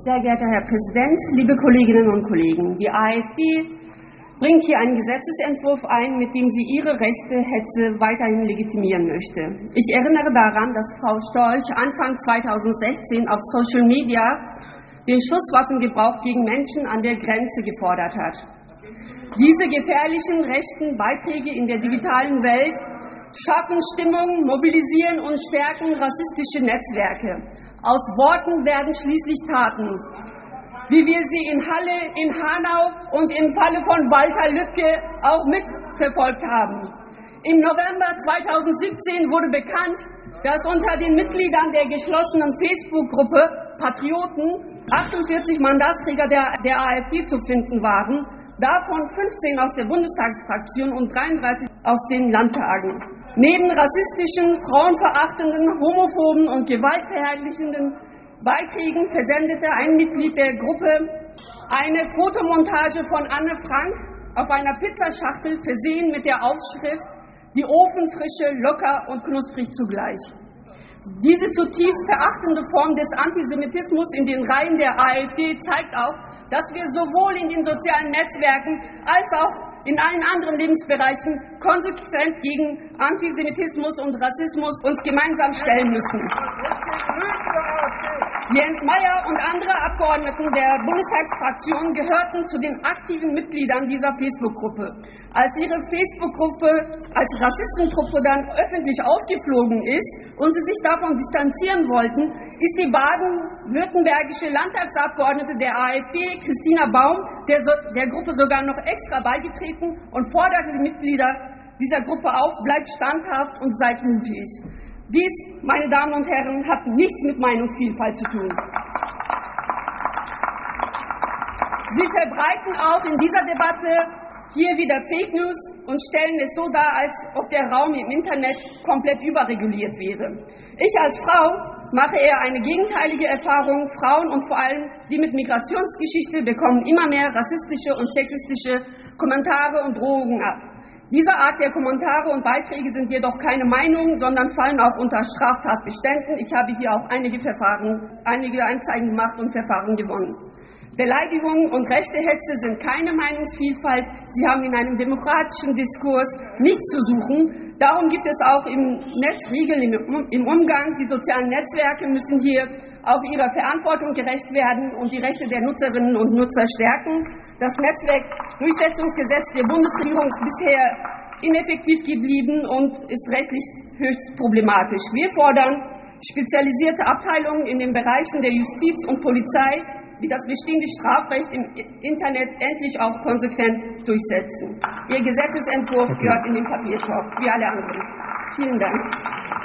Sehr geehrter Herr Präsident, liebe Kolleginnen und Kollegen! Die AfD bringt hier einen Gesetzesentwurf ein, mit dem sie ihre rechte Hetze weiterhin legitimieren möchte. Ich erinnere daran, dass Frau Storch Anfang 2016 auf Social Media den Schusswaffengebrauch gegen Menschen an der Grenze gefordert hat. Diese gefährlichen rechten Beiträge in der digitalen Welt schaffen Stimmung, mobilisieren und stärken rassistische Netzwerke. Aus Worten werden schließlich Taten, wie wir sie in Halle, in Hanau und im Falle von Walter Lübcke auch mitverfolgt haben. Im November 2017 wurde bekannt, dass unter den Mitgliedern der geschlossenen Facebook-Gruppe Patrioten 48 Mandatsträger der AfD zu finden waren, davon 15 aus der Bundestagsfraktion und 33 aus den Landtagen. Neben rassistischen, frauenverachtenden, homophoben und gewaltverherrlichenden Beiträgen versendete ein Mitglied der Gruppe eine Fotomontage von Anne Frank auf einer Pizzaschachtel versehen mit der Aufschrift „Die Ofenfrische, locker und knusprig zugleich“. Diese zutiefst verachtende Form des Antisemitismus in den Reihen der AfD zeigt auch, dass wir sowohl in den sozialen Netzwerken als auch in allen anderen Lebensbereichen konsequent gegen Antisemitismus und Rassismus uns gemeinsam stellen müssen. Jens Meyer und andere Abgeordneten der Bundestagsfraktion gehörten zu den aktiven Mitgliedern dieser Facebook-Gruppe. Als ihre Facebook-Gruppe als Rassistentruppe dann öffentlich aufgeflogen ist und sie sich davon distanzieren wollten, ist die baden-württembergische Landtagsabgeordnete der AfD, Christina Baum, der Gruppe sogar noch extra beigetreten und forderte die Mitglieder dieser Gruppe auf: bleibt standhaft und seid mutig. Dies, meine Damen und Herren, hat nichts mit Meinungsvielfalt zu tun. Sie verbreiten auch in dieser Debatte hier wieder Fake News und stellen es so dar, als ob der Raum im Internet komplett überreguliert wäre. Ich als Frau mache eher eine gegenteilige Erfahrung. Frauen und vor allem die mit Migrationsgeschichte bekommen immer mehr rassistische und sexistische Kommentare und Drohungen ab. Diese Art der Kommentare und Beiträge sind jedoch keine Meinung, sondern fallen auch unter Straftatbeständen. Ich habe hier auch einige Anzeigen gemacht und Verfahren gewonnen. Beleidigungen und rechte Hetze sind keine Meinungsvielfalt. Sie haben in einem demokratischen Diskurs nichts zu suchen. Darum gibt es auch im Netz Regeln im Umgang. Die sozialen Netzwerke müssen hier auch ihrer Verantwortung gerecht werden und die Rechte der Nutzerinnen und Nutzer stärken. Das Netzwerkdurchsetzungsgesetz der Bundesregierung ist bisher ineffektiv geblieben und ist rechtlich höchst problematisch. Wir fordern spezialisierte Abteilungen in den Bereichen der Justiz und Polizei, die das bestehende Strafrecht im Internet endlich auch konsequent durchsetzen. Ihr Gesetzesentwurf gehört in den Papierkorb, wie alle anderen. Vielen Dank.